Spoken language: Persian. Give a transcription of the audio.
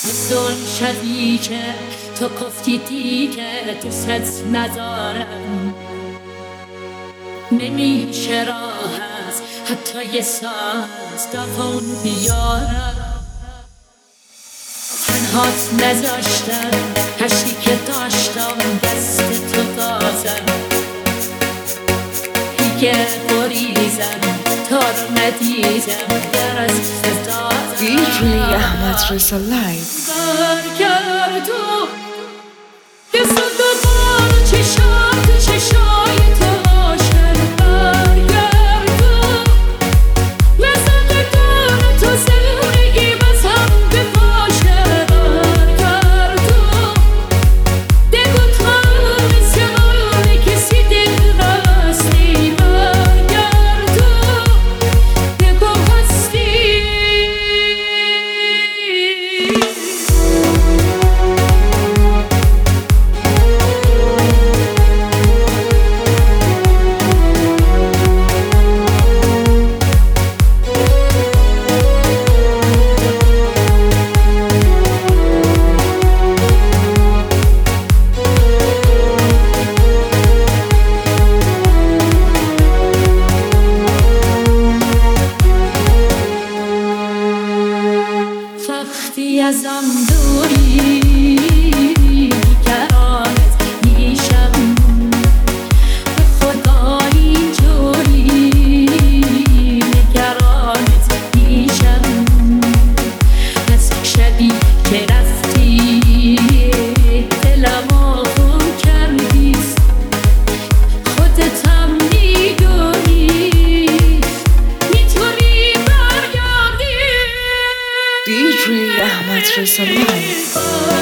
حسن شدی که تو گفتی دیگه دوست ندارم، نمیشه راه هست حتی یه ساز دوام بیارم. تنهات نذاشتم هرچی که داشتم دست تو دادم، دیگه بریزم تا رو ندیدم در از دادم. DJ Ahmad Reza Live. برگردو یه صدقان چشای تو عاشق، برگردو لذت داره تو زندگی بزم به باشه، برگردو دیگو تو مثل کسی دل رستی، برگردو دیگو هستی. وقتی ازم دوری نگرانت میشم، به خدا اینجوری نگرانت میشم. از شبی که رفتی دلمو خون کردی، خودتم میدونی میتونی برگردی. DJ Ahmad Reza Live.